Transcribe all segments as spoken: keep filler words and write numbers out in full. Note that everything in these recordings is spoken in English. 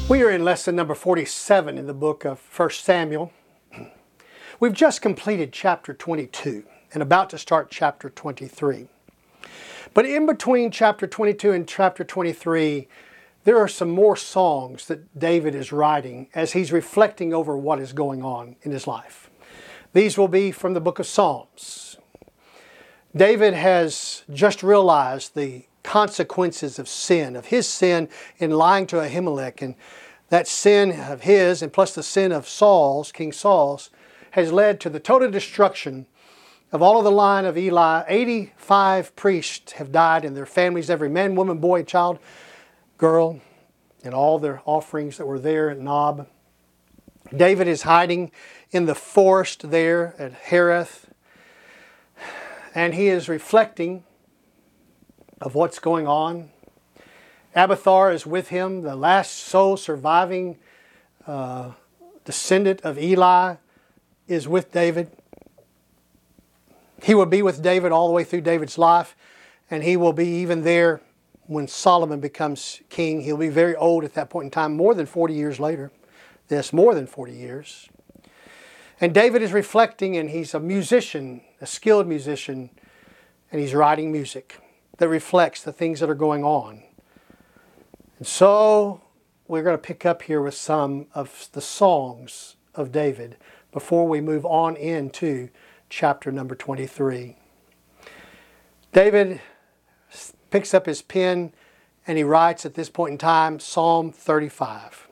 We are in lesson number forty-seven in the book of First Samuel. We've just completed chapter twenty-two and about to start chapter twenty-three. But in between chapter twenty-two and chapter twenty-three, there are some more songs that David is writing as he's reflecting over what is going on in his life. These will be from the book of Psalms. David has just realized the consequences of sin, of his sin in lying to Ahimelech, and that sin of his, and plus the sin of Saul's, King Saul's, has led to the total destruction of all of the line of Eli. eighty-five priests have died and their families, every man, woman, boy, child, girl, and all their offerings that were there at Nob. David is hiding in the forest there at Hereth, and he is reflecting of what's going on. Abiathar is with him, the last sole surviving uh, descendant of Eli is with David. He will be with David all the way through David's life, and he will be even there when Solomon becomes king. He'll be very old at that point in time, more than forty years later. This, more than forty years. And David is reflecting, and he's a musician, a skilled musician, and he's writing music that reflects the things that are going on. And so we're going to pick up here with some of the songs of David before we move on into chapter number twenty-three. David picks up his pen and he writes at this point in time Psalm thirty-five.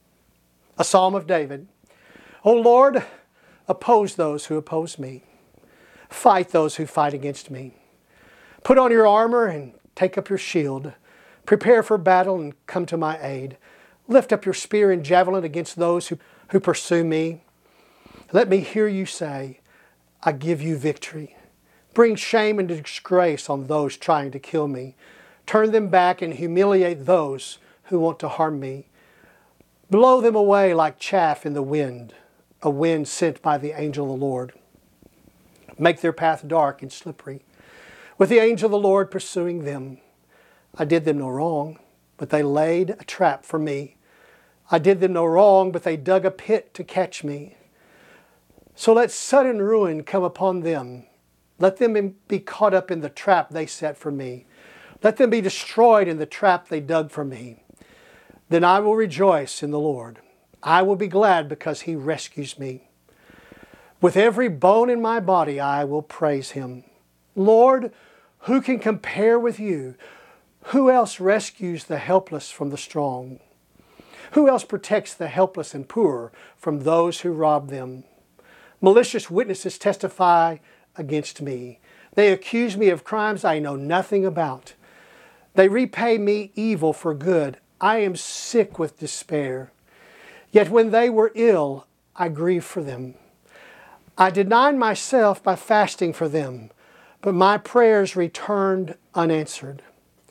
A psalm of David. O Lord, oppose those who oppose me. Fight those who fight against me. Put on your armor and take up your shield. Prepare for battle and come to my aid. Lift up your spear and javelin against those who, who pursue me. Let me hear you say, I give you victory. Bring shame and disgrace on those trying to kill me. Turn them back and humiliate those who want to harm me. Blow them away like chaff in the wind, a wind sent by the angel of the Lord. Make their path dark and slippery, with the angel of the Lord pursuing them. I did them no wrong, but they laid a trap for me. I did them no wrong, but they dug a pit to catch me. So let sudden ruin come upon them. Let them be caught up in the trap they set for me. Let them be destroyed in the trap they dug for me. Then I will rejoice in the Lord. I will be glad because He rescues me. With every bone in my body I will praise Him. Lord, who can compare with you? Who else rescues the helpless from the strong? Who else protects the helpless and poor from those who rob them? Malicious witnesses testify against me. They accuse me of crimes I know nothing about. They repay me evil for good. I am sick with despair. Yet when they were ill, I grieved for them. I denied myself by fasting for them, but my prayers returned unanswered.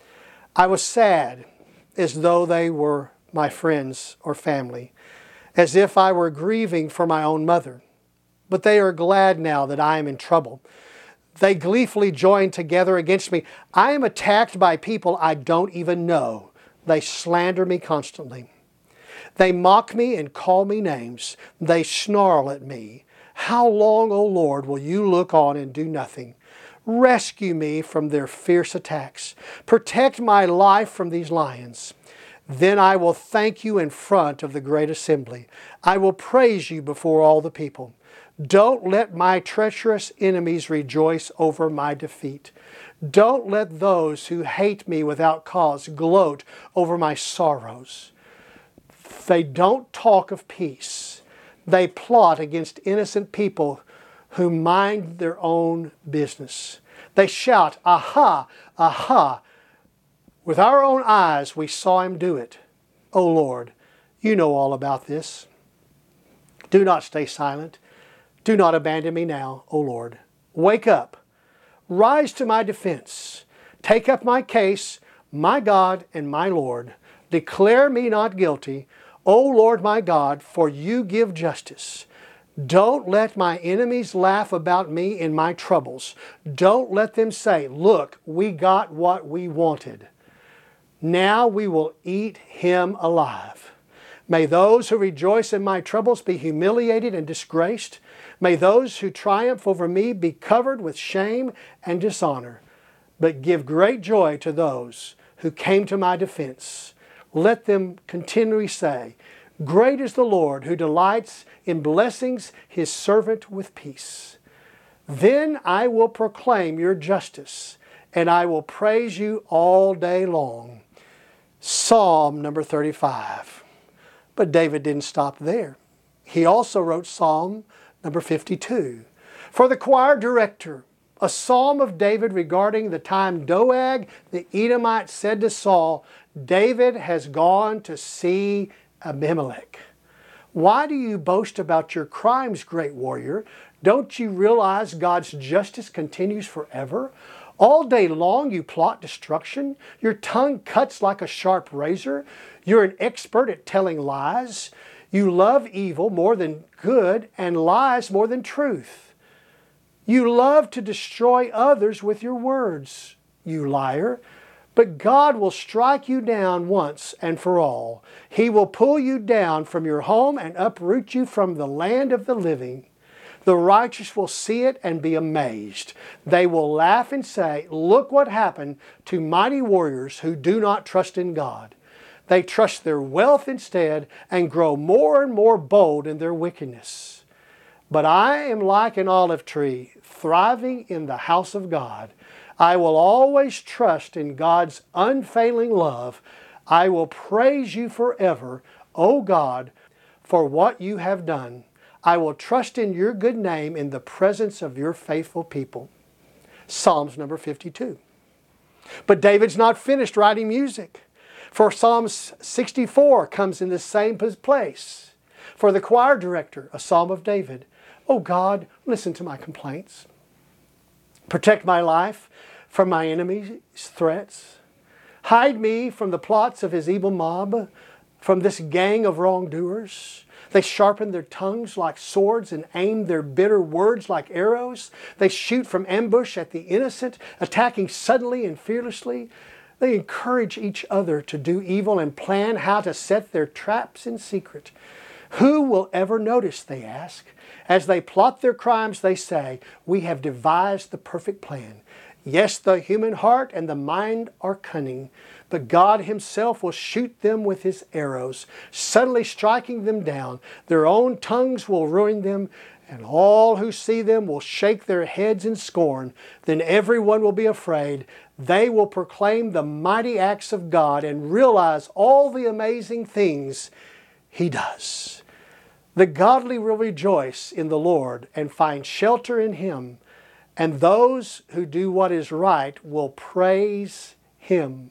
I was sad, as though they were my friends or family, as if I were grieving for my own mother. But they are glad now that I am in trouble. They gleefully join together against me. I am attacked by people I don't even know. They slander me constantly. They mock me and call me names. They snarl at me. How long, O Lord, will you look on and do nothing? Rescue me from their fierce attacks. Protect my life from these lions. Then I will thank you in front of the great assembly. I will praise you before all the people. Don't let my treacherous enemies rejoice over my defeat. Don't let those who hate me without cause gloat over my sorrows. They don't talk of peace. They plot against innocent people who mind their own business. They shout, aha, aha. With our own eyes we saw him do it. O Lord, you know all about this. Do not stay silent. Do not abandon me now, O Lord. Wake up. Rise to my defense. Take up my case, my God and my Lord. Declare me not guilty, O Lord my God, for you give justice. Don't let my enemies laugh about me in my troubles. Don't let them say, look, we got what we wanted. Now we will eat him alive. May those who rejoice in my troubles be humiliated and disgraced. May those who triumph over me be covered with shame and dishonor. But give great joy to those who came to my defense. Let them continually say, great is the Lord, who delights in blessings his servant with peace. Then I will proclaim your justice, and I will praise you all day long. Psalm number thirty-five. But David didn't stop there. He also wrote Psalm number fifty-two. For the choir director, a psalm of David regarding the time Doeg the Edomite said to Saul, David has gone to see Abimelech. Why do you boast about your crimes, great warrior? Don't you realize God's justice continues forever? All day long you plot destruction. Your tongue cuts like a sharp razor. You're an expert at telling lies. You love evil more than good and lies more than truth. You love to destroy others with your words, you liar. But God will strike you down once and for all. He will pull you down from your home and uproot you from the land of the living. The righteous will see it and be amazed. They will laugh and say, look what happened to mighty warriors who do not trust in God. They trust their wealth instead and grow more and more bold in their wickedness. But I am like an olive tree, thriving in the house of God. I will always trust in God's unfailing love. I will praise you forever, O God, for what you have done. I will trust in your good name in the presence of your faithful people. Psalms number fifty-two. But David's not finished writing music. For Psalms sixty-four comes in the same place. For the choir director, a psalm of David. O God, listen to my complaints. Protect my life from my enemies' threats. Hide me from the plots of his evil mob, from this gang of wrongdoers. They sharpen their tongues like swords and aim their bitter words like arrows. They shoot from ambush at the innocent, attacking suddenly and fearlessly. They encourage each other to do evil and plan how to set their traps in secret. Who will ever notice, they ask. As they plot their crimes, they say, we have devised the perfect plan. Yes, the human heart and the mind are cunning, but God himself will shoot them with his arrows, suddenly striking them down. Their own tongues will ruin them, and all who see them will shake their heads in scorn. Then everyone will be afraid. They will proclaim the mighty acts of God and realize all the amazing things he does. The godly will rejoice in the Lord and find shelter in him, and those who do what is right will praise him.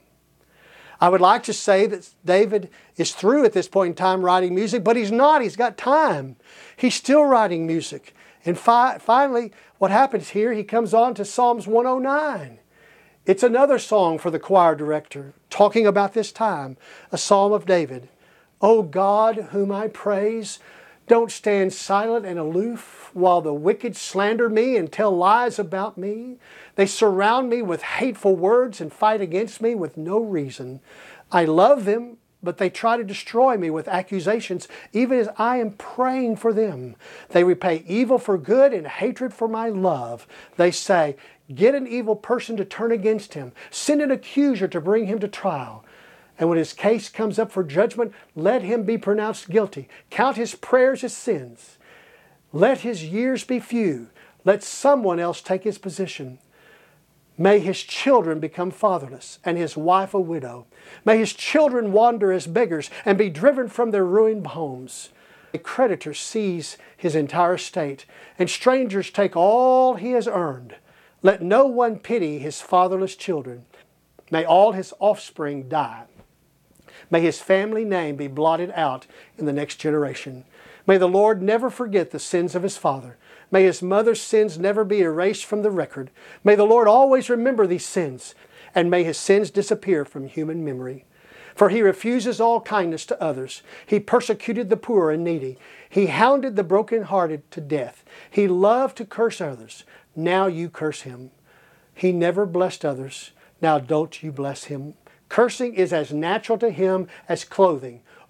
I would like to say that David is through at this point in time writing music, but he's not. He's got time. He's still writing music. And fi- finally, what happens here, he comes on to Psalms one oh nine. It's another song for the choir director, talking about this time, a psalm of David. O God, whom I praise, don't stand silent and aloof while the wicked slander me and tell lies about me. They surround me with hateful words and fight against me with no reason. I love them, but they try to destroy me with accusations, even as I am praying for them. They repay evil for good and hatred for my love. They say, get an evil person to turn against him. Send an accuser to bring him to trial. And when his case comes up for judgment, let him be pronounced guilty. Count his prayers as sins. Let his years be few. Let someone else take his position. May his children become fatherless and his wife a widow. May his children wander as beggars and be driven from their ruined homes. A creditor seize his entire estate, and strangers take all he has earned. Let no one pity his fatherless children. May all his offspring die. May his family name be blotted out in the next generation. May the Lord never forget the sins of his father. May his mother's sins never be erased from the record. May the Lord always remember these sins, and may his sins disappear from human memory. For he refuses all kindness to others. He persecuted the poor and needy. He hounded the brokenhearted to death. He loved to curse others. Now you curse him. He never blessed others. Now don't you bless him. Cursing is as natural to him as clothing.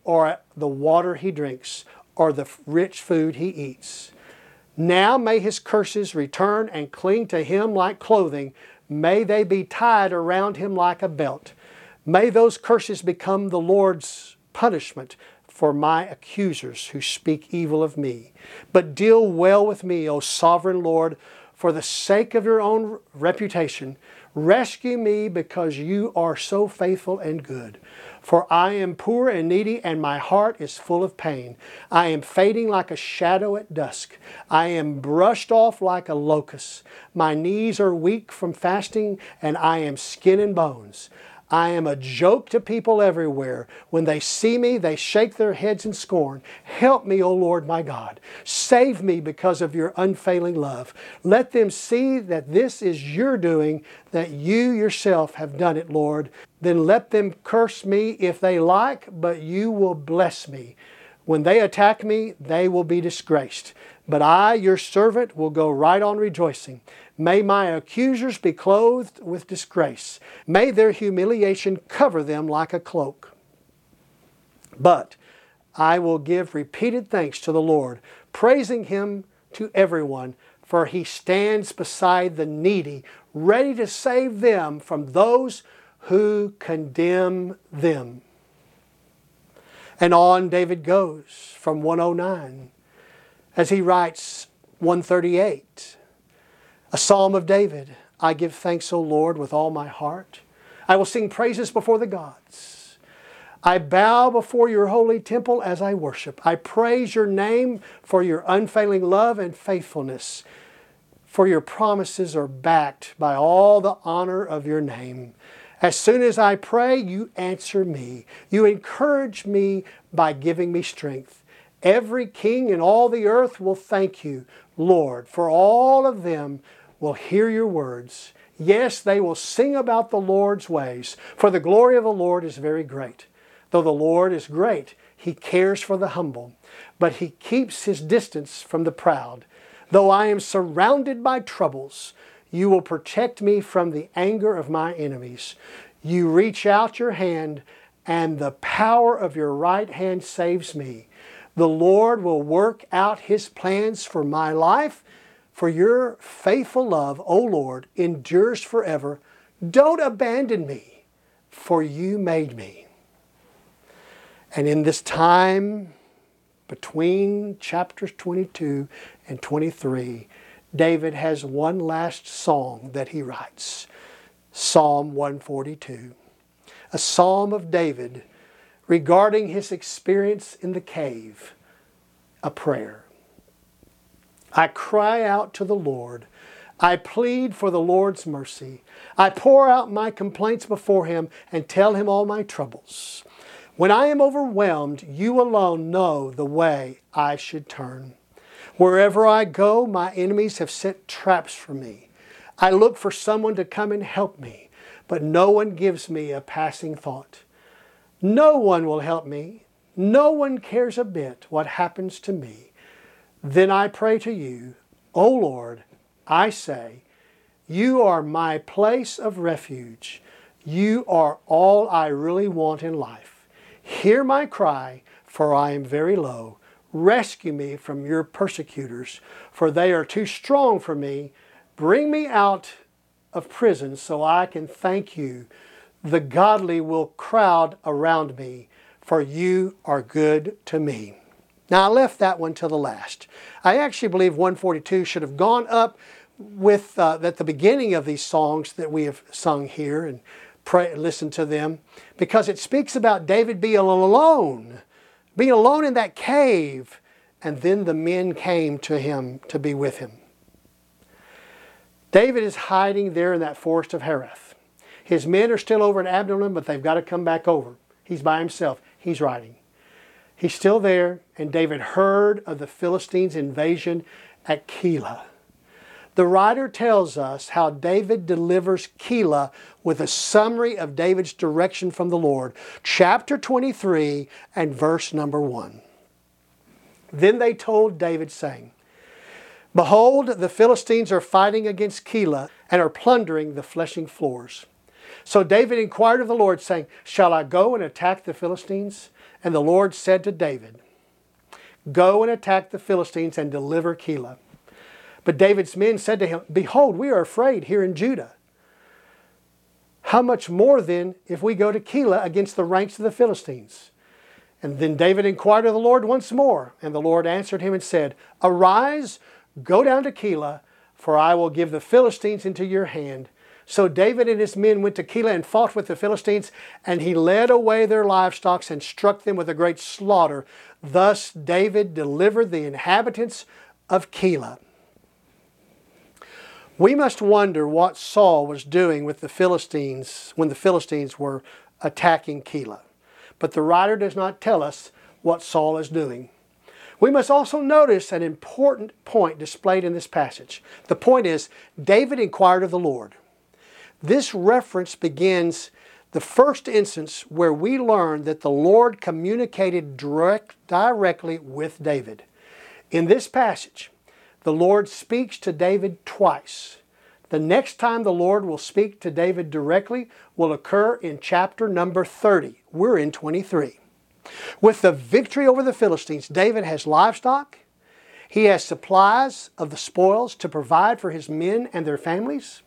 or the water he drinks, or the rich food he eats. Now may his curses return and cling to him like clothing. May they be tied around him like a belt. May those curses become the Lord's punishment for my accusers who speak evil of me. But deal well with me, O sovereign Lord, for the sake of your own reputation. Rescue me because you are so faithful and good. For I am poor and needy, and my heart is full of pain. I am fading like a shadow at dusk. I am brushed off like a locust. My knees are weak from fasting, and I am skin and bones. I am a joke to people everywhere. When they see me, they shake their heads in scorn. Help me, O Lord my God. Save me because of your unfailing love. Let them see that this is your doing, that you yourself have done it, Lord. Then let them curse me if they like, but you will bless me. When they attack me, they will be disgraced. But I, your servant, will go right on rejoicing. May my accusers be clothed with disgrace. May their humiliation cover them like a cloak. But I will give repeated thanks to the Lord, praising Him to everyone, for He stands beside the needy, ready to save them from those who condemn them. And on David goes from one oh nine as he writes one thirty-eight. A psalm of David. I give thanks, O Lord, with all my heart. I will sing praises before the gods. I bow before your holy temple as I worship. I praise your name for your unfailing love and faithfulness. For your promises are backed by all the honor of your name. As soon as I pray, you answer me. You encourage me by giving me strength. Every king in all the earth will thank you, Lord, for all of them will hear your words. Yes, they will sing about the Lord's ways, for the glory of the Lord is very great. Though the Lord is great, He cares for the humble, but He keeps His distance from the proud. Though I am surrounded by troubles, you will protect me from the anger of my enemies. You reach out your hand, and the power of your right hand saves me. The Lord will work out His plans for my life, for your faithful love, O Lord, endures forever. Don't abandon me, for you made me. And in this time between chapters twenty-two and twenty-three, David has one last song that he writes. Psalm one forty-two. A psalm of David regarding his experience in the cave. A prayer. I cry out to the Lord. I plead for the Lord's mercy. I pour out my complaints before Him and tell Him all my troubles. When I am overwhelmed, you alone know the way I should turn. Wherever I go, my enemies have set traps for me. I look for someone to come and help me, but no one gives me a passing thought. No one will help me. No one cares a bit what happens to me. Then I pray to you, O Lord, I say, you are my place of refuge. You are all I really want in life. Hear my cry, for I am very low. Rescue me from your persecutors, for they are too strong for me. Bring me out of prison so I can thank you. The godly will crowd around me, for you are good to me. Now I left that one till the last. I actually believe one forty-two should have gone up with uh, at the beginning of these songs that we have sung here and pray, listen to them, because it speaks about David being alone, being alone in that cave, and then the men came to him to be with him. David is hiding there in that forest of Hereth. His men are still over at Adullam, but they've got to come back over. He's by himself. He's riding. He's still there, and David heard of the Philistines' invasion at Keilah. The writer tells us how David delivers Keilah with a summary of David's direction from the Lord. Chapter twenty-three and verse number one. Then they told David, saying, Behold, the Philistines are fighting against Keilah and are plundering the threshing floors. So David inquired of the Lord, saying, Shall I go and attack the Philistines? And the Lord said to David, go and attack the Philistines and deliver Keilah. But David's men said to him, behold, we are afraid here in Judah. How much more then if we go to Keilah against the ranks of the Philistines? And then David inquired of the Lord once more. And the Lord answered him and said, arise, go down to Keilah, for I will give the Philistines into your hand. So David and his men went to Keilah and fought with the Philistines, and he led away their livestock and struck them with a great slaughter. Thus David delivered the inhabitants of Keilah. We must wonder what Saul was doing with the Philistines when the Philistines were attacking Keilah. But the writer does not tell us what Saul is doing. We must also notice an important point displayed in this passage. The point is, David inquired of the Lord. This reference begins the first instance where we learn that the Lord communicated direct, directly with David. In this passage, the Lord speaks to David twice. The next time the Lord will speak to David directly will occur in chapter number thirty. We're in twenty-three. With the victory over the Philistines, David has livestock. He has supplies of the spoils to provide for his men and their families.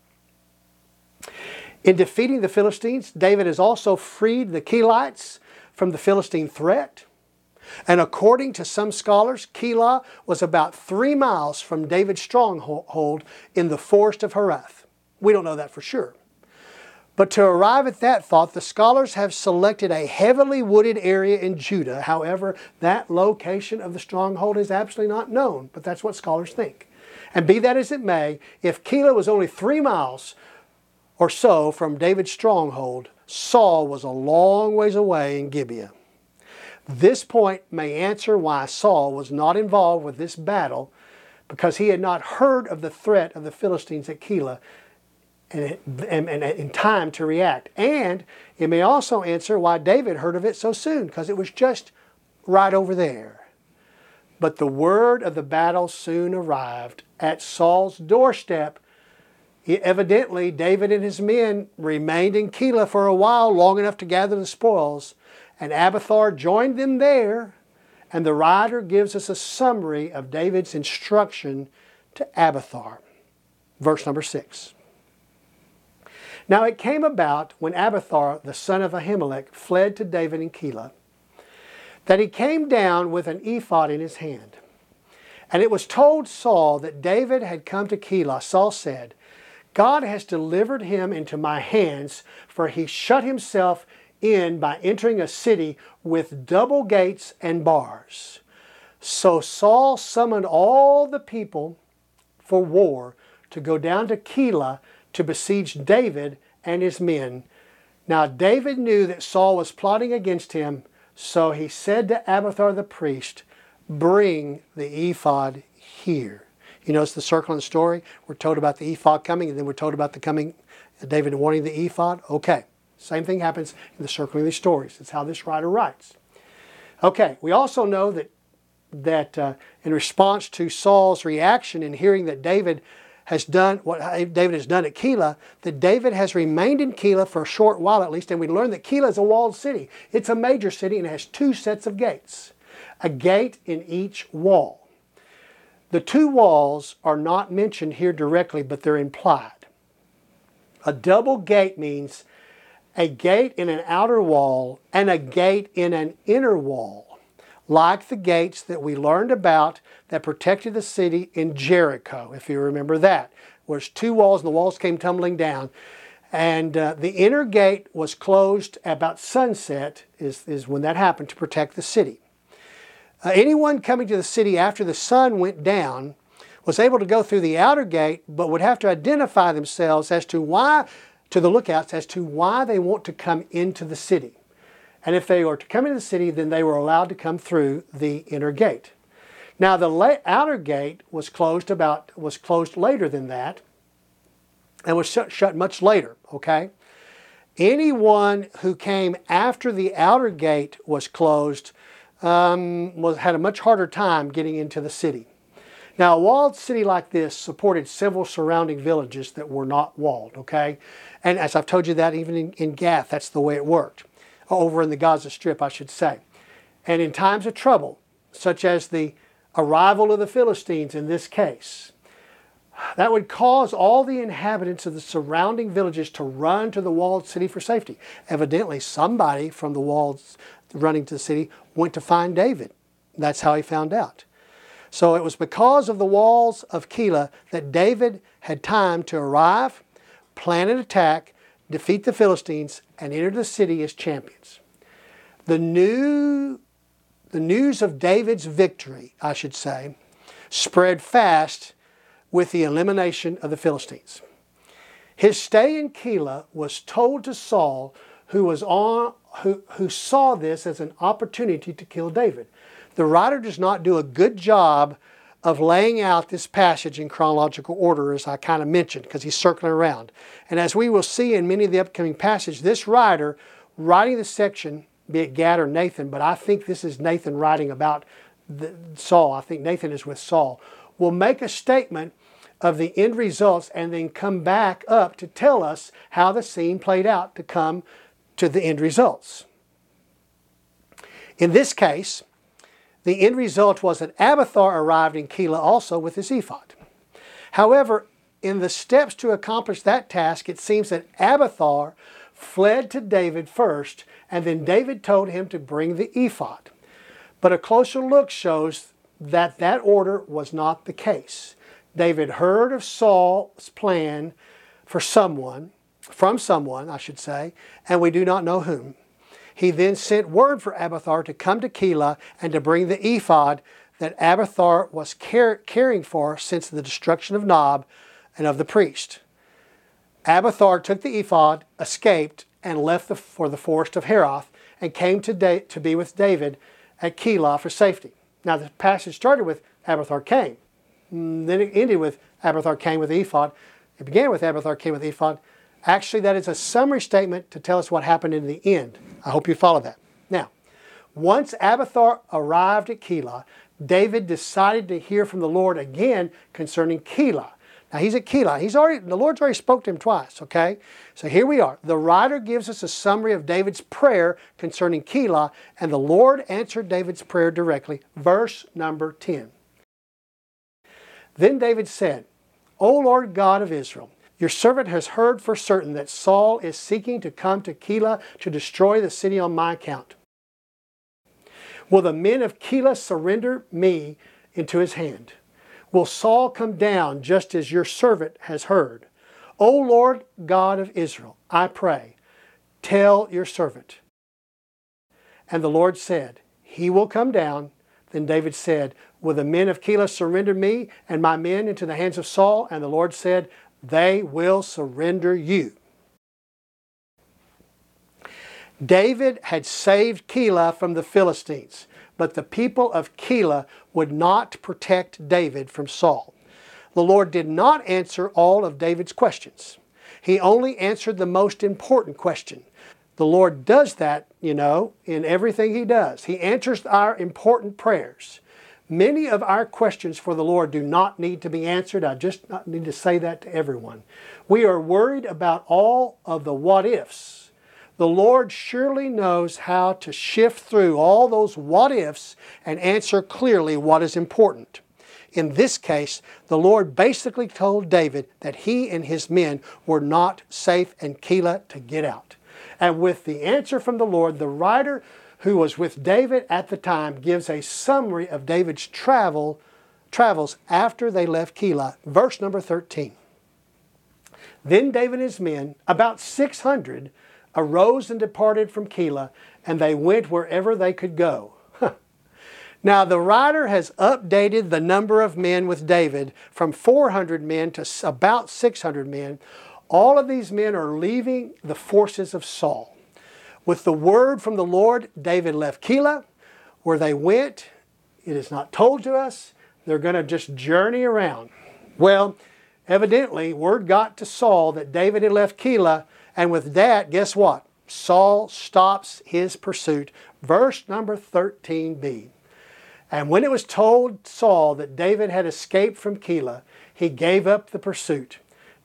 In defeating the Philistines, David has also freed the Keilites from the Philistine threat. And according to some scholars, Keilah was about three miles from David's stronghold in the forest of Herath. We don't know that for sure. But to arrive at that thought, the scholars have selected a heavily wooded area in Judah. However, that location of the stronghold is absolutely not known, but that's what scholars think. And be that as it may, if Keilah was only three miles or so from David's stronghold, Saul was a long ways away in Gibeah. This point may answer why Saul was not involved with this battle, because he had not heard of the threat of the Philistines at Keilah and, and, and in time to react. And it may also answer why David heard of it so soon, because it was just right over there. But the word of the battle soon arrived at Saul's doorstep. Evidently, David and his men remained in Keilah for a while, long enough to gather the spoils. And Abiathar joined them there, and the writer gives us a summary of David's instruction to Abiathar. Verse number six. Now it came about when Abiathar, the son of Ahimelech, fled to David in Keilah, that he came down with an ephod in his hand. And it was told Saul that David had come to Keilah. Saul said, God has delivered him into my hands, for he shut himself in by entering a city with double gates and bars. So Saul summoned all the people for war to go down to Keilah to besiege David and his men. Now David knew that Saul was plotting against him, so he said to Abiathar the priest, bring the ephod here. You notice the circle in the story? We're told about the ephod coming, and then we're told about the coming, David wanting the ephod. Okay. Same thing happens in the circling of these stories. It's how this writer writes. Okay, we also know that, that uh, in response to Saul's reaction in hearing that David has done what David has done at Keilah, that David has remained in Keilah for a short while at least, and we learn that Keilah is a walled city. It's a major city and it has two sets of gates, a gate in each wall. The two walls are not mentioned here directly, but they're implied. A double gate means a gate in an outer wall and a gate in an inner wall, like the gates that we learned about that protected the city in Jericho, if you remember that. There's two walls and the walls came tumbling down. And uh, the inner gate was closed about sunset, is, is when that happened, to protect the city. Uh, anyone coming to the city after the sun went down was able to go through the outer gate, but would have to identify themselves as to why to the lookouts as to why they want to come into the city. And if they were to come into the city, then they were allowed to come through the inner gate. Now the outer gate was closed about was closed later than that, and was shut, shut much later. Okay, anyone who came after the outer gate was closed um, was had a much harder time getting into the city. Now, a walled city like this supported several surrounding villages that were not walled, okay? And as I've told you that even in, in Gath, that's the way it worked. over in the Gaza Strip, I should say. And in times of trouble, such as the arrival of the Philistines in this case, that would cause all the inhabitants of the surrounding villages to run to the walled city for safety. Evidently, somebody from the walls running to the city went to find David. That's how he found out. So it was because of the walls of Keilah that David had time to arrive, plan an attack, defeat the Philistines, and enter the city as champions. The new, the news of David's victory, I should say, spread fast with the elimination of the Philistines. His stay in Keilah was told to Saul, who was on, who, who saw this as an opportunity to kill David. The writer does not do a good job of laying out this passage in chronological order, as I kind of mentioned, because he's circling around. And as we will see in many of the upcoming passages, this writer, writing this section, be it Gad or Nathan, but I think this is Nathan writing about the, Saul. I think Nathan is with Saul, will make a statement of the end results and then come back up to tell us how the scene played out to come to the end results. In this case, the end result was that Abiathar arrived in Keilah also with his ephod. However, in the steps to accomplish that task, it seems that Abiathar fled to David first, and then David told him to bring the ephod. But a closer look shows that that order was not the case. David heard of Saul's plan for someone, from someone, I should say, and we do not know whom. He then sent word for Abiathar to come to Keilah and to bring the ephod that Abiathar was car caring for since the destruction of Nob and of the priest. Abiathar took the ephod, escaped, and left the, for the forest of Heroth, and came to, da to be with David at Keilah for safety. Now the passage started with Abiathar came. Then it ended with Abiathar came with the ephod. It began with Abiathar came with the ephod. Actually, that is a summary statement to tell us what happened in the end. I hope you follow that. Now, once Abiathar arrived at Keilah, David decided to hear from the Lord again concerning Keilah. Now, he's at Keilah. He's already, the Lord's already spoke to him twice, okay? So here we are. The writer gives us a summary of David's prayer concerning Keilah, and the Lord answered David's prayer directly. Verse number ten. Then David said, O Lord God of Israel, your servant has heard for certain that Saul is seeking to come to Keilah to destroy the city on my account. Will the men of Keilah surrender me into his hand? Will Saul come down just as your servant has heard? O Lord God of Israel, I pray, tell your servant. And the Lord said, he will come down. Then David said, will the men of Keilah surrender me and my men into the hands of Saul? And the Lord said, they will surrender you. David had saved Keilah from the Philistines, but the people of Keilah would not protect David from Saul. The Lord did not answer all of David's questions. He only answered the most important question. The Lord does that, you know, in everything He does. He answers our important prayers. Many of our questions for the Lord do not need to be answered. I just need to say that to everyone. We are worried about all of the what-ifs. The Lord surely knows how to shift through all those what-ifs and answer clearly what is important. In this case, the Lord basically told David that he and his men were not safe in Keilah to get out. And with the answer from the Lord, the writer who was with David at the time gives a summary of David's travel, travels after they left Keilah. Verse number thirteen. Then David and his men, about six hundred, arose and departed from Keilah, and they went wherever they could go. Now the writer has updated the number of men with David from four hundred men to about six hundred men. All of these men are leaving the forces of Saul. With the word from the Lord, David left Keilah. Where they went, it is not told to us. They're going to just journey around. Well, evidently, word got to Saul that David had left Keilah, and with that, guess what? Saul stops his pursuit. Verse number thirteen b. And when it was told Saul that David had escaped from Keilah, he gave up the pursuit.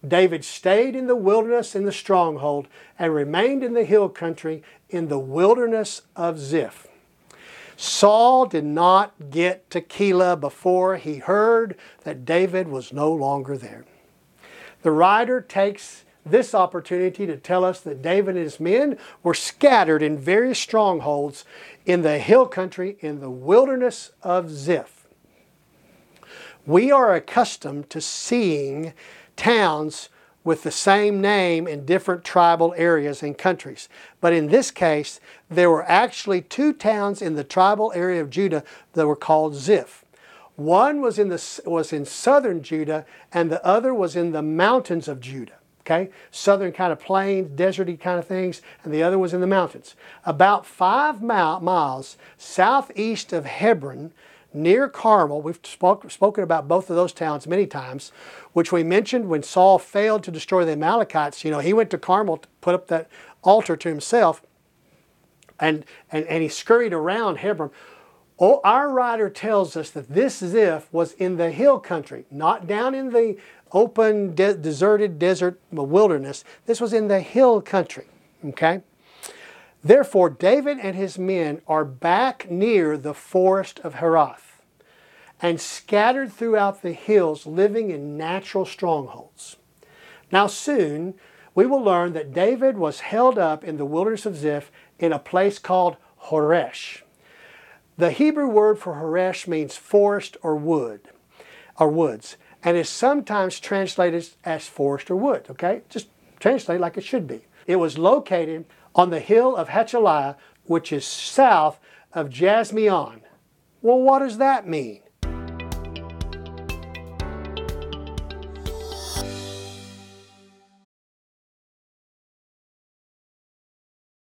David stayed in the wilderness in the stronghold and remained in the hill country in the wilderness of Ziph. Saul did not get to Keilah before he heard that David was no longer there. The writer takes this opportunity to tell us that David and his men were scattered in various strongholds in the hill country in the wilderness of Ziph. We are accustomed to seeing towns with the same name in different tribal areas and countries. But in this case, there were actually two towns in the tribal area of Judah that were called Ziph. One was in, the, was in southern Judah, and the other was in the mountains of Judah. Okay, southern kind of plains, deserty kind of things, and the other was in the mountains. About five miles southeast of Hebron, near Carmel, we've spoke, spoken about both of those towns many times, which we mentioned when Saul failed to destroy the Amalekites. You know, he went to Carmel to put up that altar to himself, and, and, and he scurried around Hebron. Oh, our writer tells us that this Ziph was in the hill country, not down in the open, de deserted desert wilderness. This was in the hill country, okay? Therefore, David and his men are back near the forest of Herath and scattered throughout the hills, living in natural strongholds. Now soon, we will learn that David was held up in the wilderness of Ziph in a place called Horesh. The Hebrew word for Horesh means forest or wood, or woods, and is sometimes translated as forest or wood, okay? Just translate like it should be. It was located on the hill of Hachaliah, which is south of Jasmion. Well, what does that mean?